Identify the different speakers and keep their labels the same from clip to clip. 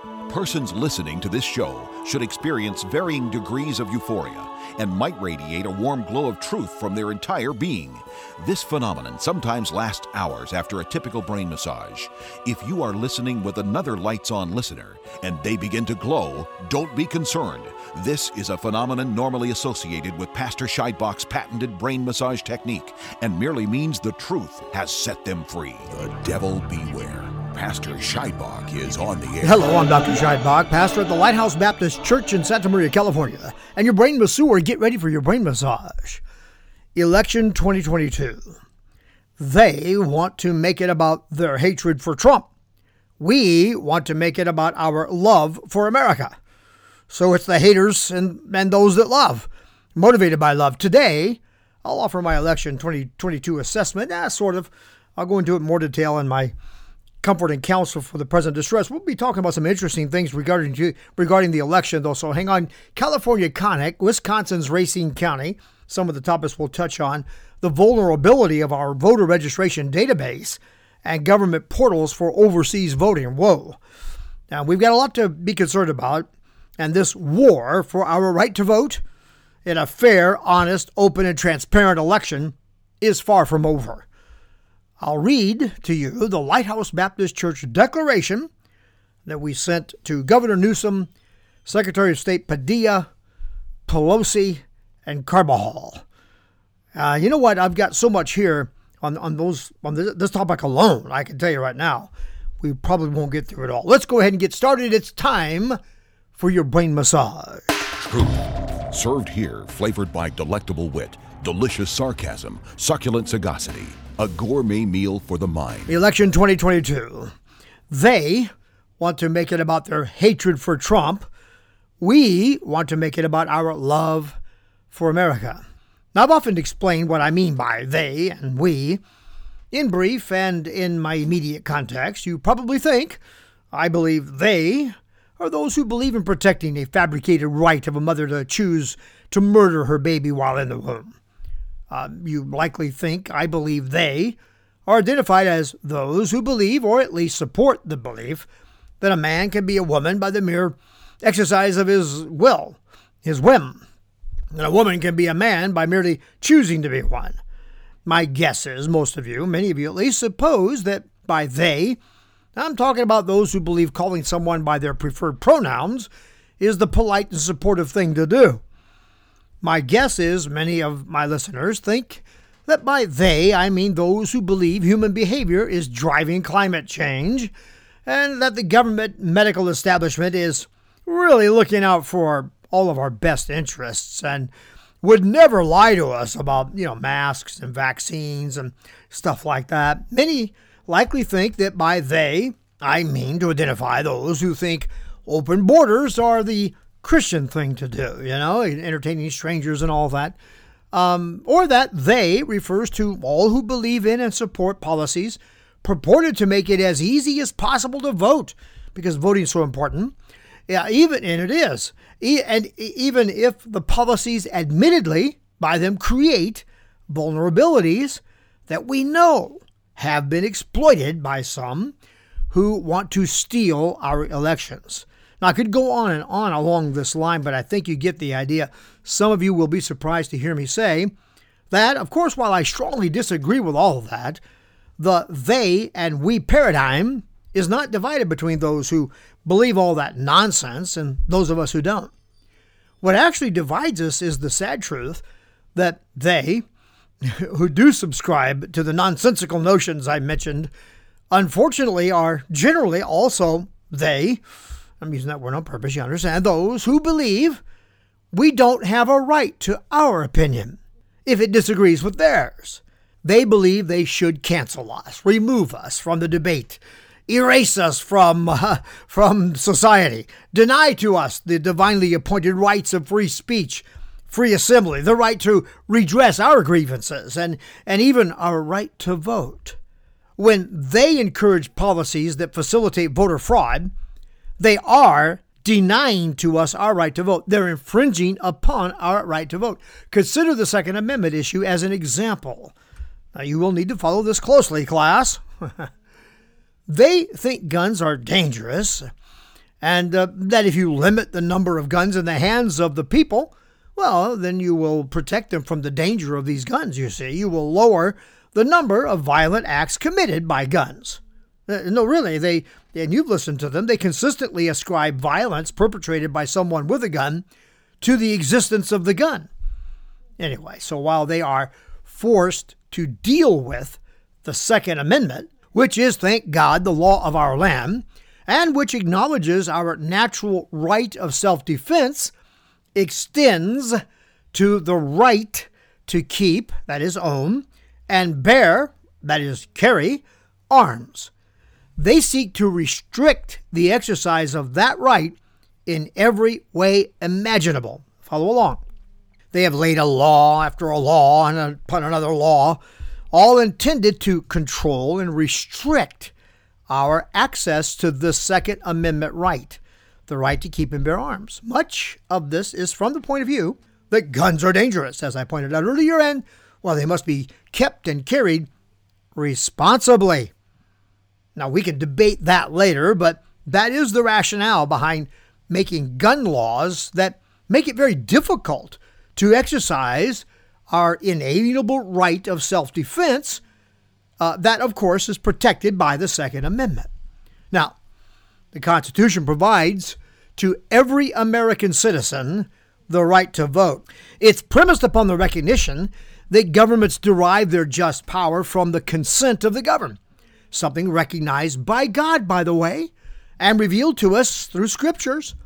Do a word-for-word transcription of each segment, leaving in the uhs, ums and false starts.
Speaker 1: Persons listening to this show should experience varying degrees of euphoria and might radiate a warm glow of truth from their entire being. This phenomenon sometimes lasts hours after a typical brain massage. If you are listening with another lights-on listener and they begin to glow, don't be concerned. This is a phenomenon normally associated with Pastor Scheidbach's patented brain massage technique and merely means the truth has set them free. The devil beware. Pastor Scheidbach is on the air.
Speaker 2: Hello, I'm Doctor Scheidbach, pastor at the Lighthouse Baptist Church in Santa Maria, California, and your brain masseur. Get ready for your brain massage. Election twenty twenty-two. They want to make it about their hatred for Trump. We want to make it about our love for America. So it's the haters and, and those that love, motivated by love. Today, I'll offer my election twenty twenty-two assessment. Ah, sort of. I'll go into it in more detail in my comfort and counsel for the present distress. We'll be talking about some interesting things regarding regarding the election, though, so hang on. California Conic, Wisconsin's Racine County. Some of the topics we'll touch on. The vulnerability of our voter registration database and government portals for overseas voting. Whoa. Now, we've got a lot to be concerned about, and this war for our right to vote in a fair, honest, open, and transparent election is far from over. I'll read to you the Lighthouse Baptist Church declaration that we sent to Governor Newsom, Secretary of State Padilla, Pelosi, and Carbajal. Uh, you know what? I've got so much here on, on those on this, this topic alone. I can tell you right now, we probably won't get through it all. Let's go ahead and get started. It's time for your brain massage.
Speaker 1: Truth, served here, flavored by delectable wit, delicious sarcasm, succulent sagacity. A gourmet meal for the mind.
Speaker 2: Election twenty twenty-two. They want to make it about their hatred for Trump. We want to make it about our love for America. Now, I've often explained what I mean by they and we. In brief and in my immediate context, you probably think I believe they are those who believe in protecting a fabricated right of a mother to choose to murder her baby while in the womb. Uh, you likely think I believe they are identified as those who believe, or at least support the belief, that a man can be a woman by the mere exercise of his will, his whim, and a woman can be a man by merely choosing to be one. My guess is most of you, many of you at least, suppose that by they, I'm talking about those who believe calling someone by their preferred pronouns is the polite and supportive thing to do. My guess is many of my listeners think that by they, I mean those who believe human behavior is driving climate change and that the government medical establishment is really looking out for all of our best interests and would never lie to us about, you know, masks and vaccines and stuff like that. Many likely think that by they, I mean to identify those who think open borders are the Christian thing to do, you know, entertaining strangers and all that. Um, or that they refers to all who believe in and support policies purported to make it as easy as possible to vote, because voting is so important. Yeah, even, and it is. E- and even if the policies admittedly by them create vulnerabilities that we know have been exploited by some who want to steal our elections. Now, I could go on and on along this line, but I think you get the idea. Some of you will be surprised to hear me say that, of course, while I strongly disagree with all of that, the they and we paradigm is not divided between those who believe all that nonsense and those of us who don't. What actually divides us is the sad truth that they, who do subscribe to the nonsensical notions I mentioned, unfortunately are generally also they, I'm using that word on purpose, you understand, those who believe we don't have a right to our opinion if it disagrees with theirs. They believe they should cancel us, remove us from the debate, erase us from, uh, from society, deny to us the divinely appointed rights of free speech, free assembly, the right to redress our grievances, and, and even our right to vote. When they encourage policies that facilitate voter fraud, they are denying to us our right to vote. They're infringing upon our right to vote. Consider the Second Amendment issue as an example. Now, you will need to follow this closely, class. They think guns are dangerous and uh, that if you limit the number of guns in the hands of the people, well, then you will protect them from the danger of these guns, you see. You will lower the number of violent acts committed by guns. Uh, no, really, they, and you've listened to them, they consistently ascribe violence perpetrated by someone with a gun to the existence of the gun. Anyway, so while they are forced to deal with the Second Amendment, which is, thank God, the law of our land, and which acknowledges our natural right of self-defense, extends to the right to keep, that is own, and bear, that is carry, arms. They seek to restrict the exercise of that right in every way imaginable. Follow along. They have laid a law after a law and upon another law, all intended to control and restrict our access to the Second Amendment right, the right to keep and bear arms. Much of this is from the point of view that guns are dangerous, as I pointed out earlier, and, well, they must be kept and carried responsibly. Now, we can debate that later, but that is the rationale behind making gun laws that make it very difficult to exercise our inalienable right of self-defense. Uh, that, of course, is protected by the Second Amendment. Now, the Constitution provides to every American citizen the right to vote. It's premised upon the recognition that governments derive their just power from the consent of the governed, something recognized by God, by the way, and revealed to us through scriptures.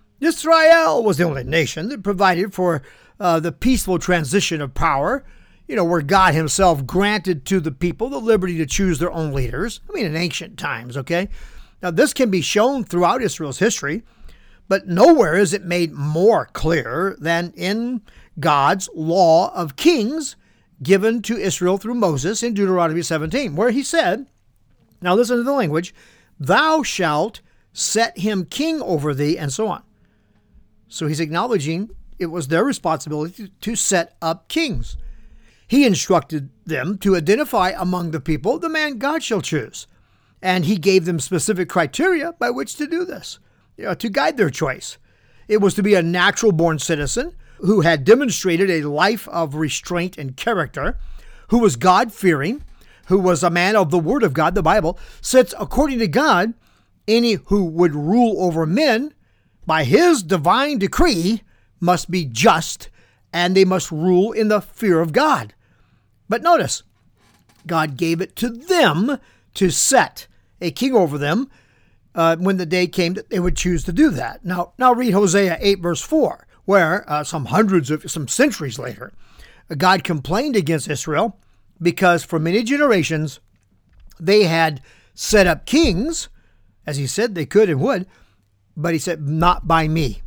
Speaker 2: Israel was the only nation that provided for uh, the peaceful transition of power, you know, where God himself granted to the people the liberty to choose their own leaders. I mean, in ancient times, okay? Now, this can be shown throughout Israel's history, but nowhere is it made more clear than in God's law of kings given to Israel through Moses in Deuteronomy seventeen, where he said, now listen to the language, thou shalt set him king over thee, and so on. So he's acknowledging it was their responsibility to set up kings. He instructed them to identify among the people the man God shall choose. And he gave them specific criteria by which to do this, you know, to guide their choice. It was to be a natural-born citizen who had demonstrated a life of restraint and character, who was God-fearing, who was a man of the Word of God, the Bible, since according to God, any who would rule over men by his divine decree must be just, and they must rule in the fear of God. But notice, God gave it to them to set a king over them uh, when the day came that they would choose to do that. Now, now read Hosea eight, verse four, where uh, some hundreds of, some centuries later, God complained against Israel because for many generations they had set up kings, as he said they could and would, but he said, not by me.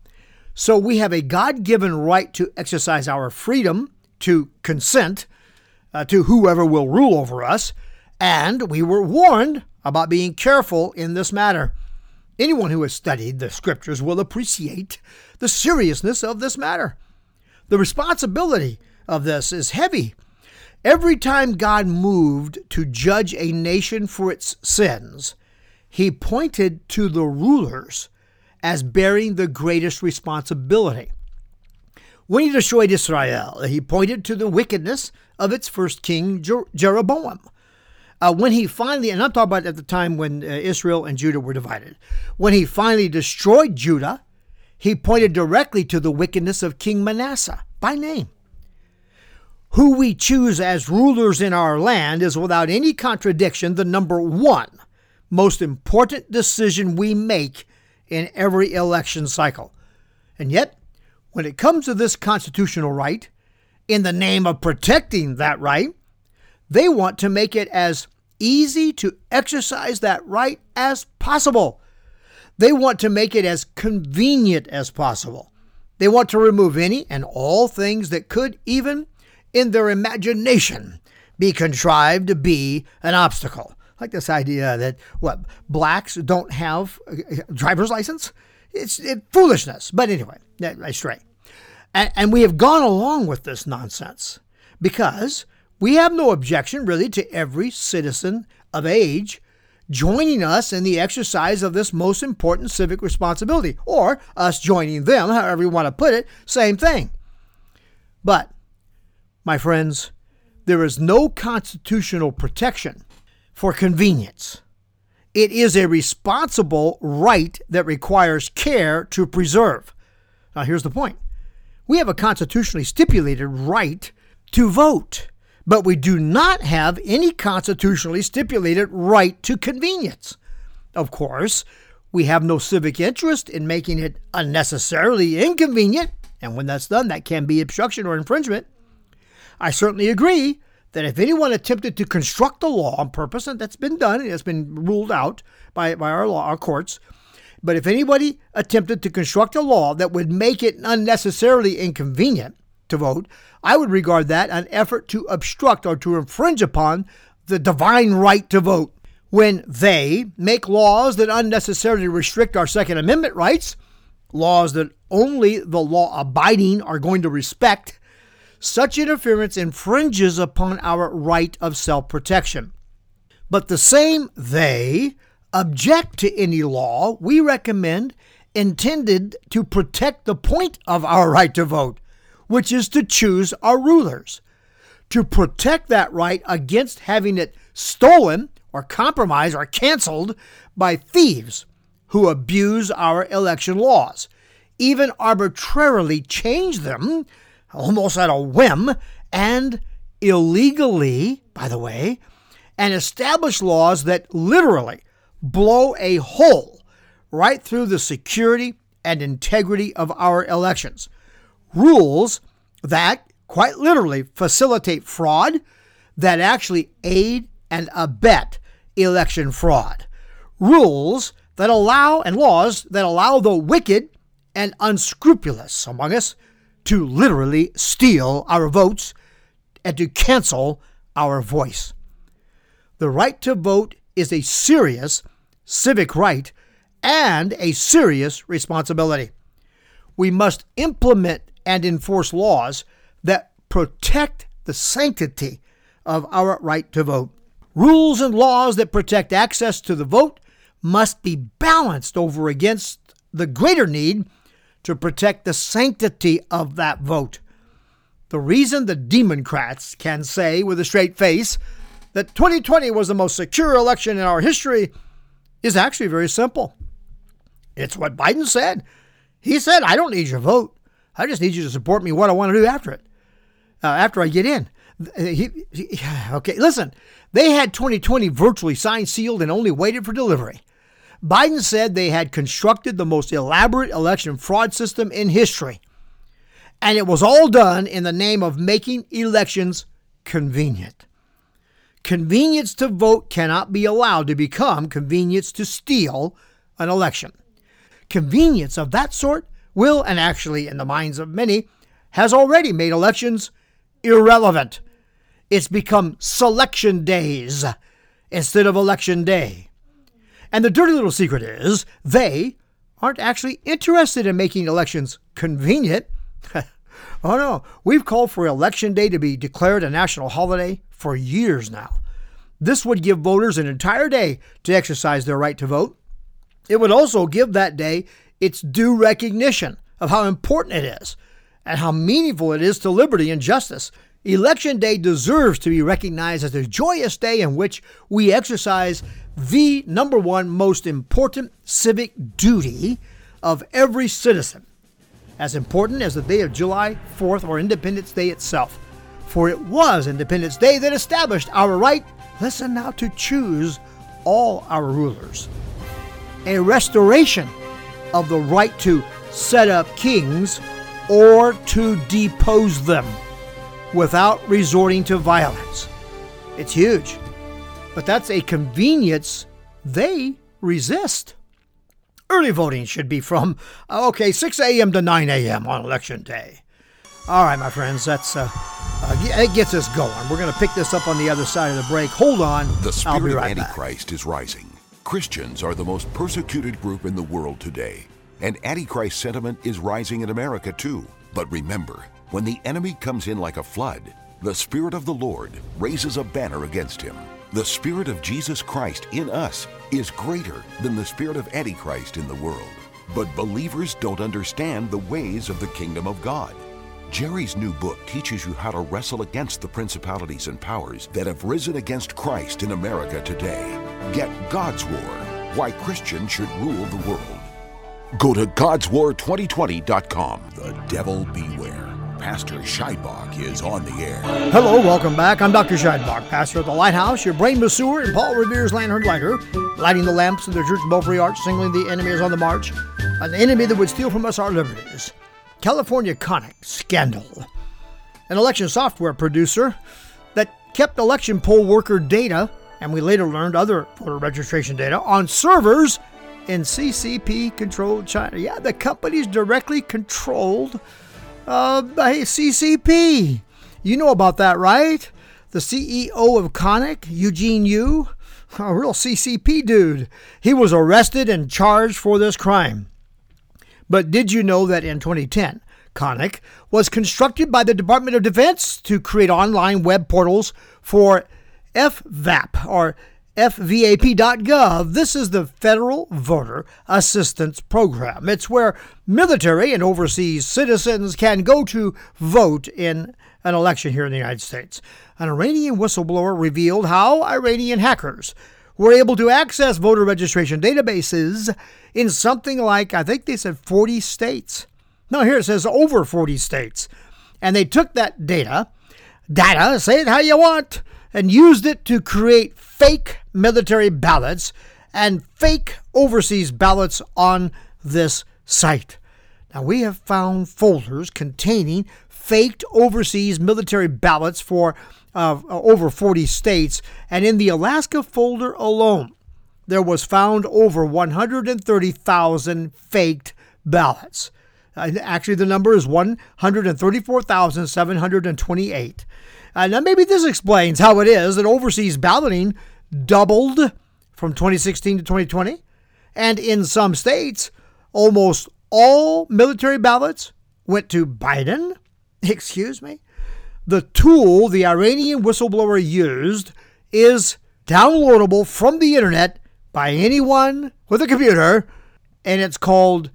Speaker 2: So we have a God-given right to exercise our freedom to consent uh, to whoever will rule over us, and we were warned about being careful in this matter. Anyone who has studied the scriptures will appreciate the seriousness of this matter. The responsibility of this is heavy. Every time God moved to judge a nation for its sins, he pointed to the rulers as bearing the greatest responsibility. When he destroyed Israel, he pointed to the wickedness of its first king, Jer- Jeroboam. Uh, when he finally, and I'm talking about at the time when uh, Israel and Judah were divided, when he finally destroyed Judah, he pointed directly to the wickedness of King Manasseh by name. Who we choose as rulers in our land is without any contradiction the number one most important decision we make in every election cycle. And yet, when it comes to this constitutional right, in the name of protecting that right, they want to make it as easy to exercise that right as possible. They want to make it as convenient as possible. They want to remove any and all things that could, even in their imagination, be contrived to be an obstacle. Like this idea that, what, blacks don't have a driver's license? It's it, foolishness. But anyway, I stray. And, and we have gone along with this nonsense because we have no objection really to every citizen of age joining us in the exercise of this most important civic responsibility, or us joining them, however you want to put it, same thing. But, my friends, there is no constitutional protection for convenience. It is a responsible right that requires care to preserve. Now, here's the point. We have a constitutionally stipulated right to vote, but we do not have any constitutionally stipulated right to convenience. Of course, we have no civic interest in making it unnecessarily inconvenient, and when that's done, that can be obstruction or infringement. I certainly agree that if anyone attempted to construct a law on purpose, and that's been done, and it's been ruled out by, by our law, our courts, but if anybody attempted to construct a law that would make it unnecessarily inconvenient to vote, I would regard that an effort to obstruct or to infringe upon the divine right to vote. When they make laws that unnecessarily restrict our Second Amendment rights, laws that only the law-abiding are going to respect, such interference infringes upon our right of self-protection. But the same they object to any law we recommend intended to protect the point of our right to vote, which is to choose our rulers, to protect that right against having it stolen or compromised or canceled by thieves who abuse our election laws, even arbitrarily change them, almost at a whim, and illegally, by the way, and establish laws that literally blow a hole right through the security and integrity of our elections. Rules that quite literally facilitate fraud, that actually aid and abet election fraud. Rules that allow, and laws that allow the wicked and unscrupulous among us to literally steal our votes and to cancel our voice. The right to vote is a serious civic right and a serious responsibility. We must implement and enforce laws that protect the sanctity of our right to vote. Rules and laws that protect access to the vote must be balanced over against the greater need to protect the sanctity of that vote. The reason the Democrats can say with a straight face that twenty twenty was the most secure election in our history is actually very simple. It's what Biden said. He said, I don't need your vote. I just need you to support me what I want to do after it, uh, after I get in. He, he, okay, listen, they had twenty twenty virtually signed, sealed, and only waited for delivery. Biden said they had constructed the most elaborate election fraud system in history, and it was all done in the name of making elections convenient. Convenience to vote cannot be allowed to become convenience to steal an election. Convenience of that sort will, and actually in the minds of many, has already made elections irrelevant. It's become selection days instead of election day. And the dirty little secret is they aren't actually interested in making elections convenient. Oh no, we've called for Election Day to be declared a national holiday for years now. This would give voters an entire day to exercise their right to vote. It would also give that day its due recognition of how important it is and how meaningful it is to liberty and justice. Election Day deserves to be recognized as a joyous day in which we exercise the number one most important civic duty of every citizen, as important as the day of July fourth or Independence Day itself. For it was Independence Day that established our right, listen now, to choose all our rulers. A restoration of the right to set up kings or to depose them without resorting to violence. It's huge, but that's a convenience they resist. Early voting should be from, okay, six a.m. to nine a.m. on Election Day. All right, my friends, that's uh, uh, it gets us going. We're going to pick this up on the other side of the break. Hold on.
Speaker 1: The spirit
Speaker 2: I'll be
Speaker 1: of
Speaker 2: right
Speaker 1: Antichrist
Speaker 2: back.
Speaker 1: is rising. Christians are the most persecuted group in the world today, and Antichrist sentiment is rising in America too. But remember, when the enemy comes in like a flood, the Spirit of the Lord raises a banner against him. The Spirit of Jesus Christ in us is greater than the spirit of Antichrist in the world. But believers don't understand the ways of the kingdom of God. Jerry's new book teaches you how to wrestle against the principalities and powers that have risen against Christ in America today. Get God's War, Why Christians Should Rule the World. Go to gods war twenty twenty dot com. The devil beware. Pastor Scheidbach is on the air.
Speaker 2: Hello, welcome back. I'm Doctor Scheidbach, pastor at the Lighthouse, your brain masseur, and Paul Revere's lantern lighter, lighting the lamps of the Church of Belfry Arch, signaling the enemy is on the march, an enemy that would steal from us our liberties. California Conic scandal. An election software producer that kept election poll worker data, and we later learned other voter registration data, on servers in C C P-controlled China. Yeah, the company's directly controlled Uh, by C C P. You know about that, right? The C E O of Conic, Eugene Yu, a real C C P dude. He was arrested and charged for this crime. But did you know that in twenty ten, Conic was constructed by the Department of Defense to create online web portals for F VAP, or F V A P dot gov. This is the Federal Voter Assistance Program. It's where military and overseas citizens can go to vote in an election here in the United States. An Iranian whistleblower revealed how Iranian hackers were able to access voter registration databases in something like, I think they said forty states. No, here it says over forty states. And they took that data, data, say it how you want, and used it to create fake military ballots and fake overseas ballots on this site. Now, we have found folders containing faked overseas military ballots for uh, over forty states, and in the Alaska folder alone, there was found over one hundred thirty thousand faked ballots. Uh, actually, the number is one hundred thirty-four thousand seven hundred twenty-eight. Uh, now, maybe this explains how it is that overseas balloting doubled from twenty sixteen to twenty twenty. And in some states, almost all military ballots went to Biden. Excuse me. The tool the Iranian whistleblower used is downloadable from the internet by anyone with a computer, and it's called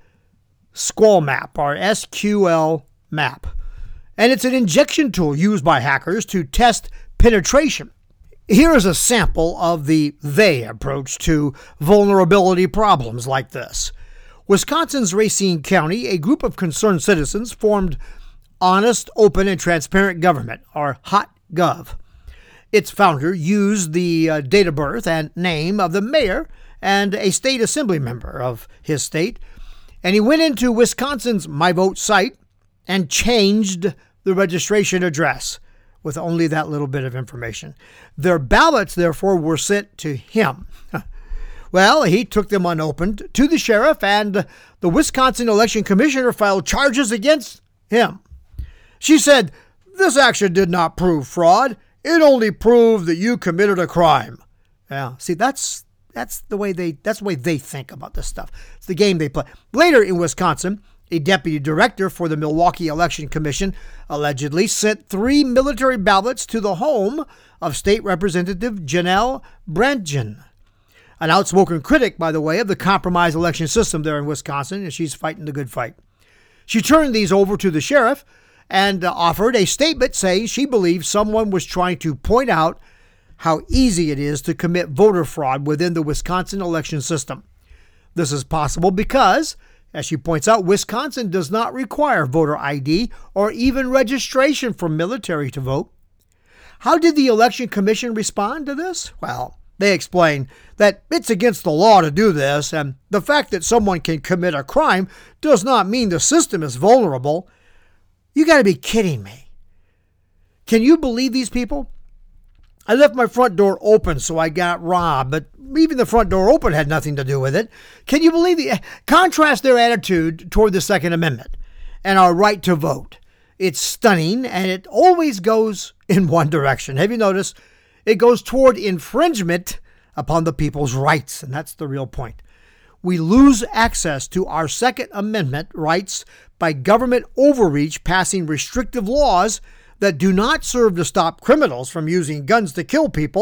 Speaker 2: SQLmap, or S Q L map. And it's an injection tool used by hackers to test penetration. Here is a sample of the they approach to vulnerability problems like this. Wisconsin's Racine County, a group of concerned citizens formed Honest, Open, and Transparent Government, or HOTGov. Its founder used the uh, date of birth and name of the mayor and a state assembly member of his state, and he went into Wisconsin's MyVote site and changed the registration address with only that little bit of information. Their ballots, therefore, were sent to him. Well, he took them unopened to the sheriff, and the Wisconsin Election Commissioner filed charges against him. She said, "This action did not prove fraud. It only proved that you committed a crime." Yeah, see, that's that's the way they that's the way they think about this stuff. It's the game they play. Later in Wisconsin, a deputy director for the Milwaukee Election Commission allegedly sent three military ballots to the home of State Representative Janelle Brandtjen, an outspoken critic, by the way, of the compromised election system there in Wisconsin, and she's fighting the good fight. She turned these over to the sheriff and uh, offered a statement saying she believed someone was trying to point out how easy it is to commit voter fraud within the Wisconsin election system. This is possible because, as she points out, Wisconsin does not require voter I D or even registration for military to vote. How did the Election Commission respond to this? Well, they explain that it's against the law to do this, and the fact that someone can commit a crime does not mean the system is vulnerable. You got to be kidding me. Can you believe these people? I left my front door open, so I got robbed, but leaving the front door open had nothing to do with it. Can you believe the contrast their attitude toward the Second Amendment and our right to vote? It's stunning, and it always goes in one direction. Have you noticed? It goes toward infringement upon the people's rights, and that's the real point. We lose access to our Second Amendment rights by government overreach passing restrictive laws that do not serve to stop criminals from using guns to kill people,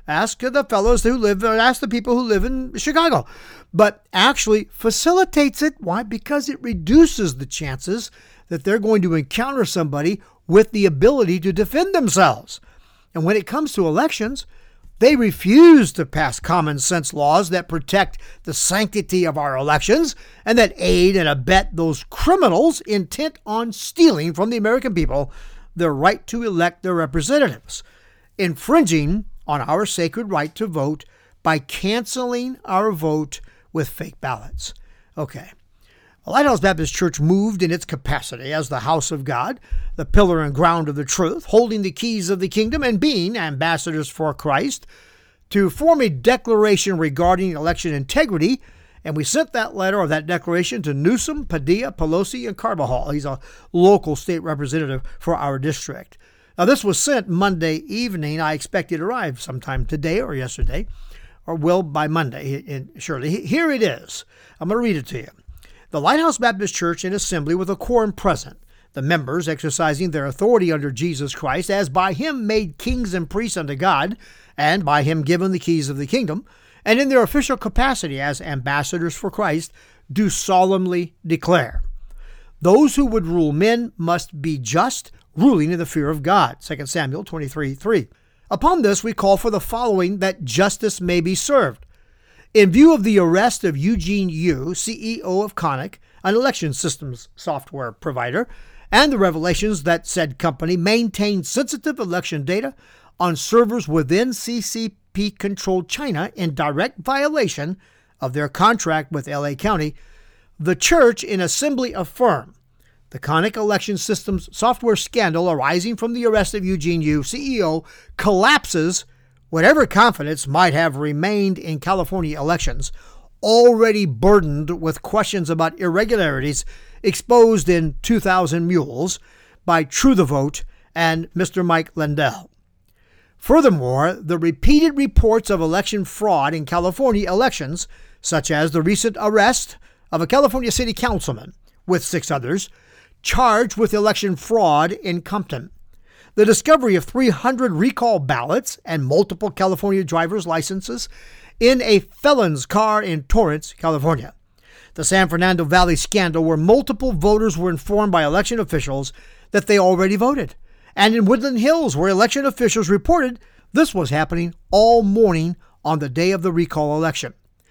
Speaker 2: Ask the fellows who live, ask the people who live in Chicago. But actually facilitates it. Why? Because it reduces the chances that they're going to encounter somebody with the ability to defend themselves. And when it comes to elections, they refuse to pass common sense laws that protect the sanctity of our elections and that aid and abet those criminals intent on stealing from the American people their right to elect their representatives, infringing on our sacred right to vote by canceling our vote with fake ballots. Okay. The Lighthouse Baptist Church moved in its capacity as the house of God, the pillar and ground of the truth, holding the keys of the kingdom and being ambassadors for Christ, to form a declaration regarding election integrity. And we sent that letter or that declaration to Newsom, Padilla, Pelosi, and Carbajal. He's a local state representative for our district. Now, this was sent Monday evening. I expect it to arrive sometime today or yesterday, or will by Monday, surely. Here it is. I'm going to read it to you. The Lighthouse Baptist Church and Assembly, with a quorum present, the members exercising their authority under Jesus Christ, as by him made kings and priests unto God, and by him given the keys of the kingdom, and in their official capacity as ambassadors for Christ, do solemnly declare, those who would rule men must be just, ruling in the fear of God. Second Samuel twenty-three three. Upon this we call for the following, that justice may be served. In view of the arrest of Eugene Yu, C E O of Conic, an election systems software provider, and the revelations that said company maintained sensitive election data on servers within C C P-controlled China in direct violation of their contract with L A County, the church in assembly affirm the Conic election systems software scandal arising from the arrest of Eugene Yu, C E O, collapses whatever confidence might have remained in California elections, already burdened with questions about irregularities exposed in two thousand Mules by True the Vote and Mister Mike Lindell. Furthermore, the repeated reports of election fraud in California elections, such as the recent arrest of a California city councilman with six others charged with election fraud in Compton, the discovery of three hundred recall ballots and multiple California driver's licenses in a felon's car in Torrance, California, the San Fernando Valley scandal where multiple voters were informed by election officials that they already voted, and in Woodland Hills where election officials reported this was happening all morning on the day of the recall election.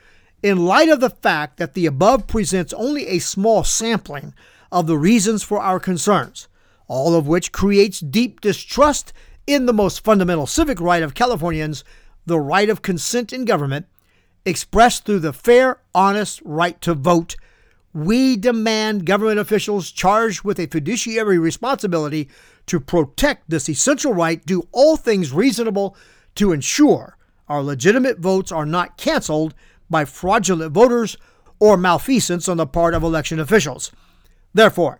Speaker 2: In light of the fact that the above presents only a small sampling of the reasons for our concerns, all of which creates deep distrust in the most fundamental civic right of Californians, the right of consent in government, expressed through the fair, honest right to vote, we demand government officials charged with a fiduciary responsibility to protect this essential right do all things reasonable to ensure our legitimate votes are not canceled by fraudulent voters or malfeasance on the part of election officials. Therefore,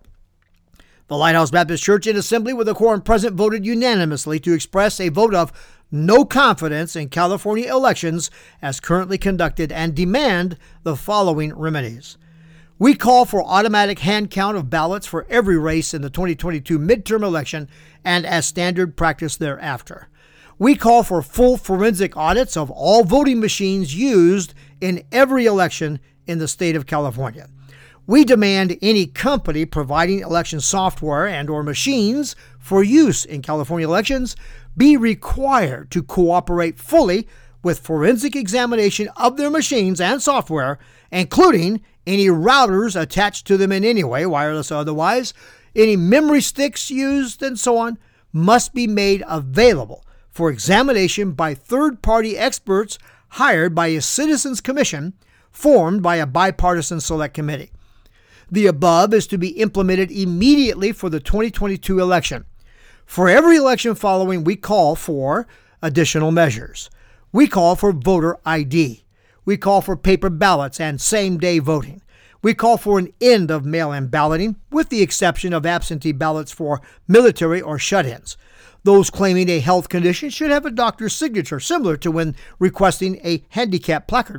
Speaker 2: the Lighthouse Baptist Church in Assembly, with a quorum present, voted unanimously to express a vote of no confidence in California elections as currently conducted and demand the following remedies. We call for automatic hand count of ballots for every race in the twenty twenty-two midterm election and as standard practice thereafter. We call for full forensic audits of all voting machines used in every election in the state of California. We demand any company providing election software and or machines for use in California elections be required to cooperate fully with forensic examination of their machines and software, including any routers attached to them in any way, wireless or otherwise, any memory sticks used, and so on, must be made available for examination by third-party experts hired by a citizens commission formed by a bipartisan select committee. The above is to be implemented immediately for the twenty twenty-two election. For every election following, we call for additional measures. We call for voter I D. We call for paper ballots and same-day voting. We call for an end of mail-in balloting, with the exception of absentee ballots for military or shut-ins. Those claiming a health condition should have a doctor's signature, similar to when requesting a handicap placard.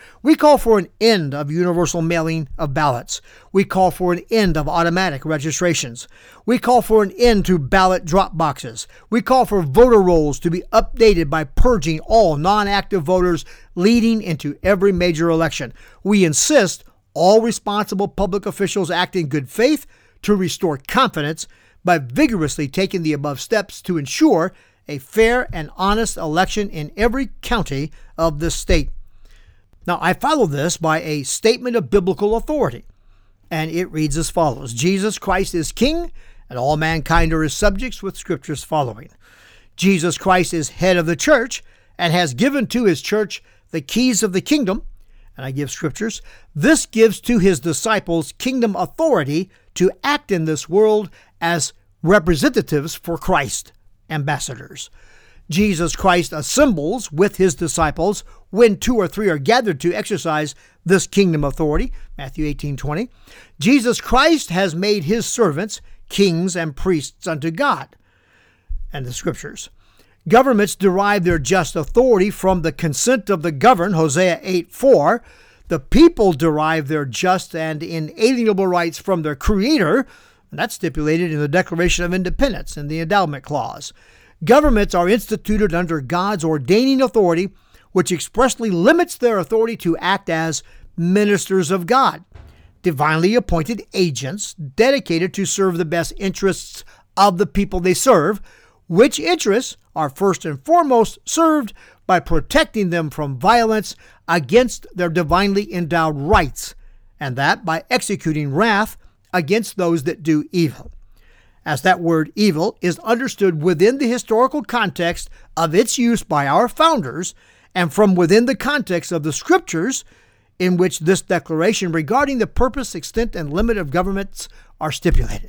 Speaker 2: We call for an end of universal mailing of ballots. We call for an end of automatic registrations. We call for an end to ballot drop boxes. We call for voter rolls to be updated by purging all non-active voters leading into every major election. We insist all responsible public officials act in good faith to restore confidence by vigorously taking the above steps to ensure a fair and honest election in every county of the state. Now, I follow this by a statement of biblical authority, and it reads as follows. Jesus Christ is King, and all mankind are his subjects, with scriptures following. Jesus Christ is head of the church and has given to his church the keys of the kingdom, and I give scriptures. This gives to his disciples kingdom authority to act in this world as representatives for Christ, ambassadors. Jesus Christ assembles with his disciples when two or three are gathered to exercise this kingdom authority, Matthew eighteen twenty. Jesus Christ has made his servants kings and priests unto God, and the scriptures. Governments derive their just authority from the consent of the governed, Hosea eight four. The people derive their just and inalienable rights from their Creator, and that's stipulated in the Declaration of Independence in the Endowment Clause. Governments are instituted under God's ordaining authority, which expressly limits their authority to act as ministers of God, divinely appointed agents dedicated to serve the best interests of the people they serve, which interests are first and foremost served by protecting them from violence against their divinely endowed rights, and that by executing wrath against those that do evil. As that word evil is understood within the historical context of its use by our founders and from within the context of the scriptures in which this declaration regarding the purpose, extent, and limit of governments are stipulated.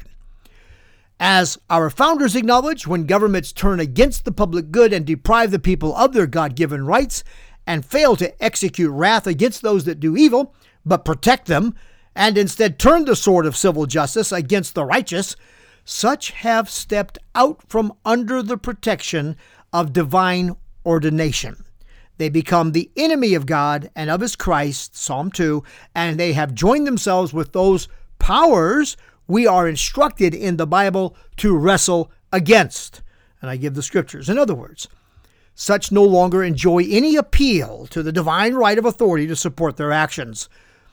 Speaker 2: As our founders acknowledged, when governments turn against the public good and deprive the people of their God-given rights and fail to execute wrath against those that do evil, but protect them, and instead turn the sword of civil justice against the righteous, such have stepped out from under the protection of divine ordination. They become the enemy of God and of his Christ, Psalm two, and they have joined themselves with those powers we are instructed in the Bible to wrestle against. And I give the scriptures. In other words, such no longer enjoy any appeal to the divine right of authority to support their actions.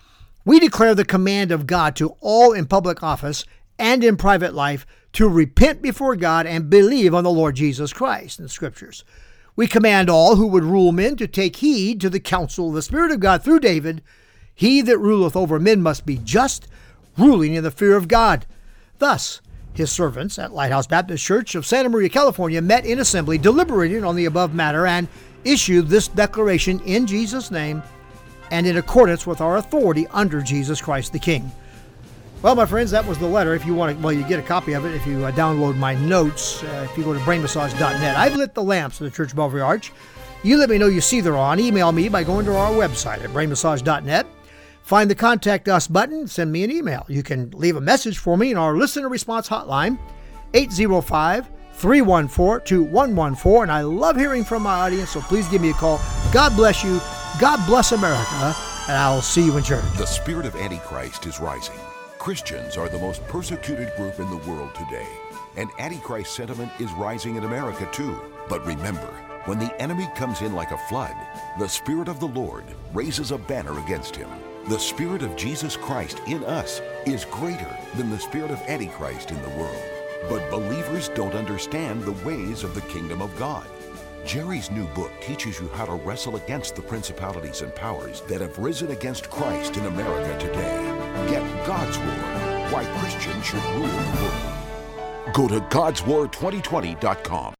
Speaker 2: We declare the command of God to all in public office and in private life to repent before God and believe on the Lord Jesus Christ in the scriptures. We command all who would rule men to take heed to the counsel of the Spirit of God through David. He that ruleth over men must be just, ruling in the fear of God. Thus, his servants at Lighthouse Baptist Church of Santa Maria, California, met in assembly, deliberated on the above matter, and issued this declaration in Jesus' name and in accordance with our authority under Jesus Christ the King. Well, my friends, that was the letter. If you want to, well, you get a copy of it if you uh, download my notes. Uh, if you go to brain massage dot net. I've lit the lamps of the Church of Belfry Arch. You let me know you see they're on. Email me by going to our website at brain massage dot net. Find the Contact Us button. Send me an email. You can leave a message for me in our listener response hotline, eight oh five, three one four, two one one four. And I love hearing from my audience, so please give me a call. God bless you. God bless America. And I'll see you in church.
Speaker 1: The spirit of Antichrist is rising. Christians are the most persecuted group in the world today, and Antichrist sentiment is rising in America too. But remember, when the enemy comes in like a flood, the Spirit of the Lord raises a banner against him. The Spirit of Jesus Christ in us is greater than the spirit of Antichrist in the world. But believers don't understand the ways of the kingdom of God. Jerry's new book teaches you how to wrestle against the principalities and powers that have risen against Christ in America today. Get God's War, Why Christians Should Rule the World. Go to gods war twenty twenty dot com.